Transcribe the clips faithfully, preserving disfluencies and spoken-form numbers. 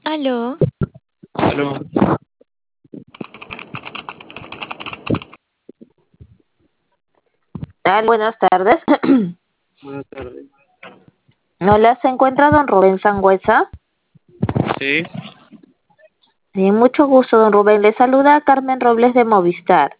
Aló, Aló, Tal, buenas tardes. buenas tardes. Hola, ¿se encuentra don Rubén Sangüesa? Sí, Sí, mucho gusto, don Rubén. Le saluda Carmen Robles de Movistar.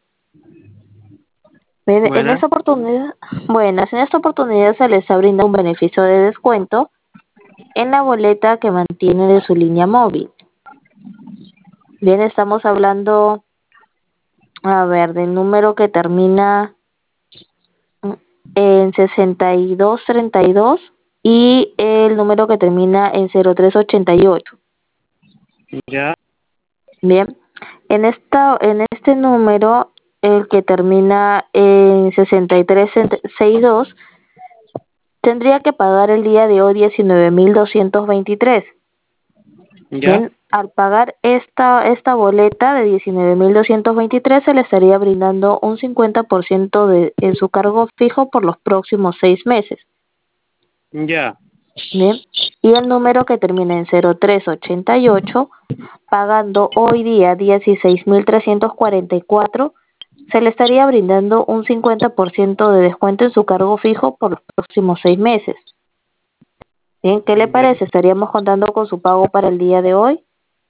En, en buena, esta oportunidad, buenas, en esta oportunidad se les brinda un beneficio de descuento en la boleta que mantiene de su línea móvil. Bien, estamos hablando, a ver, del número que termina mm, en sesenta y dos treinta y dos y el número que termina en cero tres ochenta y ocho. ya, Bien, en esta, en este número, el que termina en sesenta y tres sesenta y dos, tendría que pagar el día de hoy diecinueve mil doscientos veintitrés. ya, Bien, al pagar esta, esta boleta de diecinueve mil doscientos veintitrés se le estaría brindando un cincuenta por ciento de, en su cargo fijo por los próximos seis meses. ya, Bien, y el número que termina en cero tres ochenta y ocho, pagando hoy día dieciséis mil trescientos cuarenta y cuatro, se le estaría brindando un cincuenta por ciento de descuento en su cargo fijo por los próximos seis meses. Bien, ¿qué le ya. parece? ¿Estaríamos contando con su pago para el día de hoy?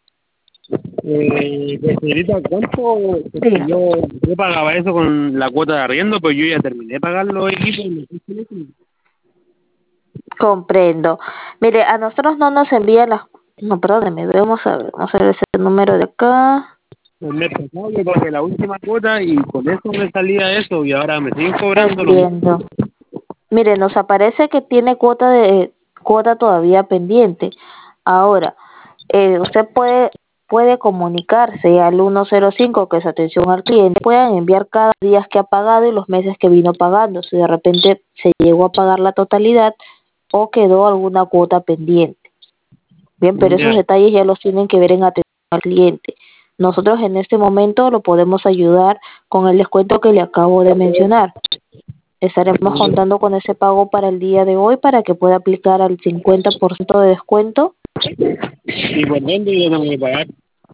Eh, pues, señorita, ¿cuánto? Sí. Porque yo, yo pagaba eso con la cuota de arriendo, pero yo ya terminé de pagar los equipos. y me fui con eso. Comprendo. Mire, a nosotros no nos envían las... No, perdóneme, vamos a ver, vamos a ver ese número de acá. El mes pasado yo pagué la última cuota y con eso me salía eso y ahora me siguen cobrando lo mismo. Entiendo. Mire, nos aparece que tiene cuota de cuota todavía pendiente. Ahora, eh, usted puede puede comunicarse al ciento cinco, que es atención al cliente, puedan enviar cada día que ha pagado y los meses que vino pagando, si de repente se llegó a pagar la totalidad o quedó alguna cuota pendiente. Bien, pero esos Ya, detalles ya los tienen que ver en atención al cliente. Nosotros en este momento lo podemos ayudar con el descuento que le acabo de mencionar. Estaremos contando con ese pago para el día de hoy para que pueda aplicar al cincuenta por ciento de descuento. y por dónde yo tengo que pagar.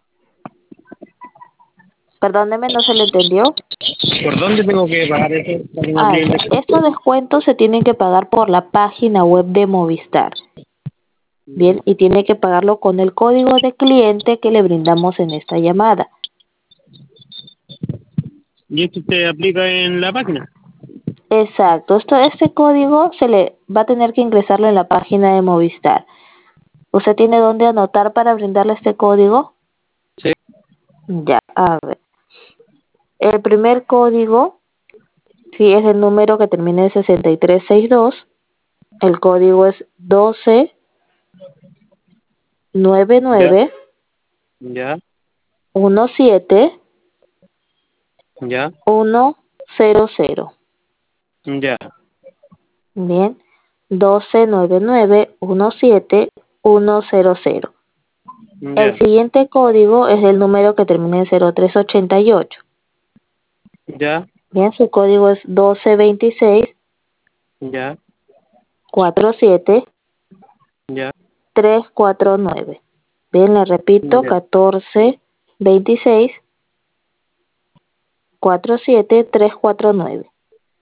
Perdóneme, no se le entendió. ¿Por dónde tengo que pagar eso para que me Ah, apliquen ya. Estos descuento? descuentos se tienen que pagar por la página web de Movistar. Bien, y tiene que pagarlo con el código de cliente que le brindamos en esta llamada. ¿Y esto se aplica en la página? Exacto. Esto, este código se le va a tener que ingresarlo en la página de Movistar. ¿Usted tiene dónde anotar para brindarle este código? Sí, Ya, a ver. El primer código, sí, es el número que termina en sesenta y tres sesenta y dos. El código es doce noventa y ya, nueve ya, diecisiete ya, ciento. ya, Bien, doce noventa y nueve diecisiete ciento. El ya, siguiente código es el número que termina en cero tres ochenta y ocho. ya, Bien, su código es doce veintiséis ya, cuarenta y siete ya, trescientos cuarenta y nueve. Bien, le repito, ya, catorce veintiséis cuarenta y siete trescientos cuarenta y nueve.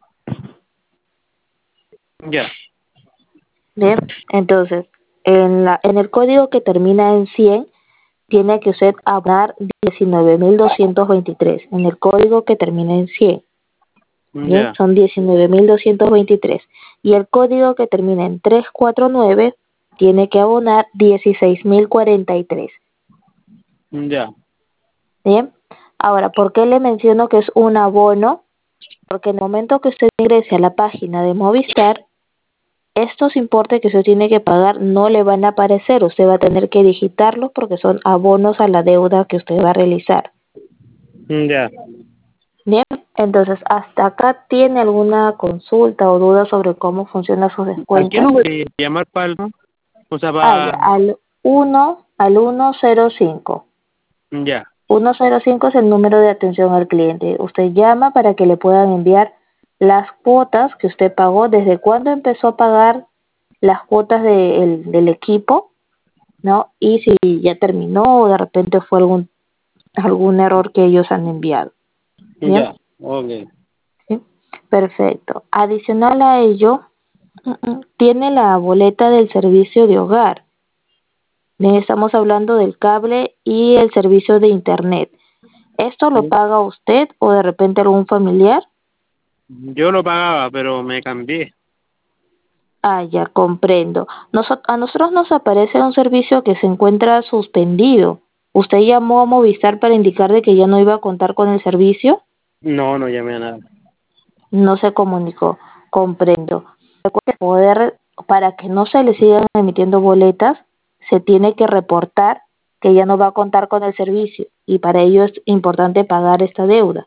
ya, Bien, entonces, en la en el código que termina en cien, tiene que usted abonar diecinueve mil doscientos veintitrés. En el código que termina en cien. Bien, ya, son diecinueve mil doscientos veintitrés. Y el código que termina en trescientos cuarenta y nueve tiene que abonar dieciséis mil cuarenta y tres. ya, Bien, ahora, ¿por qué le menciono que es un abono? Porque en el momento que usted ingrese a la página de Movistar, estos importes que usted tiene que pagar no le van a aparecer. Usted va a tener que digitarlos porque son abonos a la deuda que usted va a realizar. ya. Bien, entonces, ¿hasta acá tiene alguna consulta o duda sobre cómo funcionan sus ¿A qué descuentos? número de llamar para el, o sea, Ah, ya, para, al uno al ciento cinco. ya, ciento cinco es el número de atención al cliente. Usted llama para que le puedan enviar las cuotas que usted pagó, desde cuándo empezó a pagar las cuotas de, el- del equipo, ¿no? Y si ya terminó o de repente fue algún algún error que ellos han enviado. ¿Bien? Ya, ok. ¿Sí? Perfecto. Adicional a ello, mm, mm, tiene la boleta del servicio de hogar. Bien, estamos hablando del cable y el servicio de internet. ¿Esto lo paga usted o de repente algún familiar? Yo lo pagaba, pero me cambié. Ah, ya comprendo. Noso- a nosotros nos aparece un servicio que se encuentra suspendido. ¿Usted llamó a Movistar para indicar de que ya no iba a contar con el servicio? No, no llamé a nada. No se comunicó. Comprendo. Recuerde que poder, para que no se le sigan emitiendo boletas, se tiene que reportar que ya no va a contar con el servicio y para ello es importante pagar esta deuda.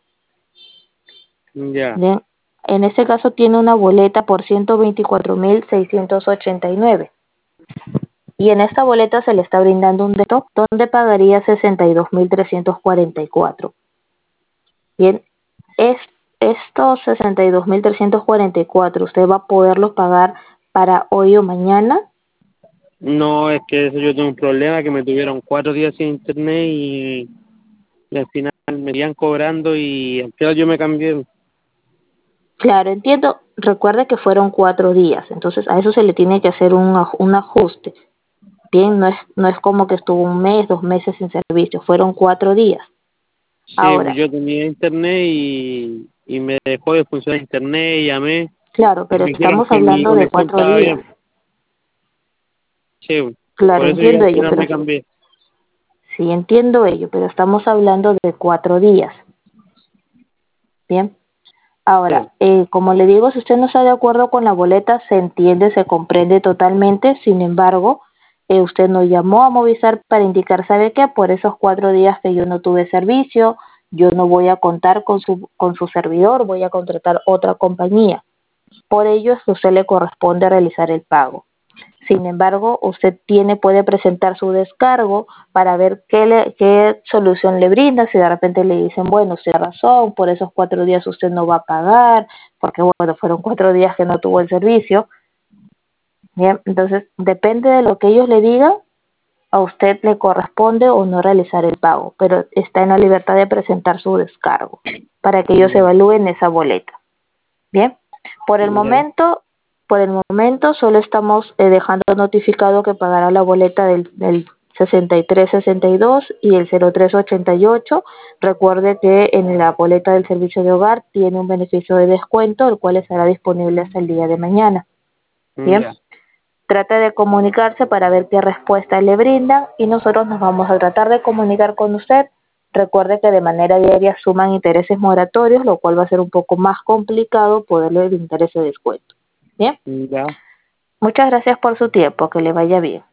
Ya. Bien, en este caso tiene una boleta por ciento veinticuatro mil seiscientos ochenta y nueve y en esta boleta se le está brindando un descuento donde pagaría sesenta y dos mil trescientos cuarenta y cuatro. Bien, es, estos sesenta y dos mil trescientos cuarenta y cuatro usted va a poderlos pagar para hoy o mañana. No, es que eso yo tengo un problema, que me tuvieron cuatro días sin internet y, y al final me iban cobrando y al final yo me cambié. Claro, entiendo. Recuerde que fueron cuatro días, entonces a eso se le tiene que hacer un, aj- un ajuste. Bien, no es, no es como que estuvo un mes, dos meses sin servicio, fueron cuatro días. Sí, pues Ahora, yo tenía internet y, y me dejó de funcionar internet, llamé claro, y pero me dijeron estamos que mi hablando de conexión cuatro estaba días. bien. Sí, Claro, por eso yo entiendo al ello, final pero me cambié. sí entiendo ello, pero estamos hablando de cuatro días. Bien. Ahora, Sí. eh, como le digo, si usted no está de acuerdo con la boleta, se entiende, se comprende totalmente. Sin embargo, eh, usted nos llamó a Movistar para indicar, ¿sabe qué? Por esos cuatro días que yo no tuve servicio, yo no voy a contar con su, con su servidor, voy a contratar otra compañía. Por ello es que a usted le corresponde realizar el pago. Sin embargo, usted tiene, puede presentar su descargo para ver qué, le, qué solución le brinda. Si de repente le dicen, bueno, usted tiene razón, por esos cuatro días usted no va a pagar, porque bueno, fueron cuatro días que no tuvo el servicio. Bien, entonces depende de lo que ellos le digan, a usted le corresponde o no realizar el pago, pero está en la libertad de presentar su descargo para que ellos Ya, evalúen esa boleta. Bien, por el ya, momento, por el momento solo estamos eh, dejando notificado que pagará la boleta del, del sesenta y tres sesenta y dos y el cero tres ochenta y ocho. Recuerde que en la boleta del servicio de hogar tiene un beneficio de descuento, el cual estará disponible hasta el día de mañana. Bien, ya. trate de comunicarse para ver qué respuesta le brindan y nosotros nos vamos a tratar de comunicar con usted. Recuerde que de manera diaria suman intereses moratorios, lo cual va a ser un poco más complicado poderle brindar ese descuento. Bien, Ya. muchas gracias por su tiempo, que le vaya bien.